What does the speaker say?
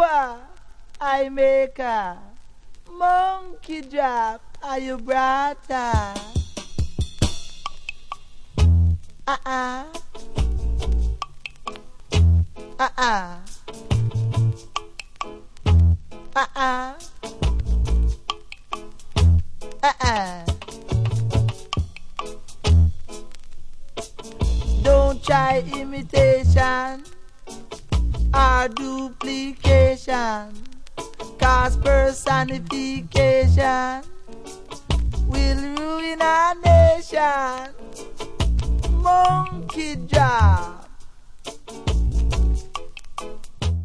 Wah, I make a monkey drop. Are you brother? Uh-uh. Uh-uh. Uh-uh. Uh-uh. Don't try imitation or duplication, 'cause personification will ruin our nation. Monkey jaw.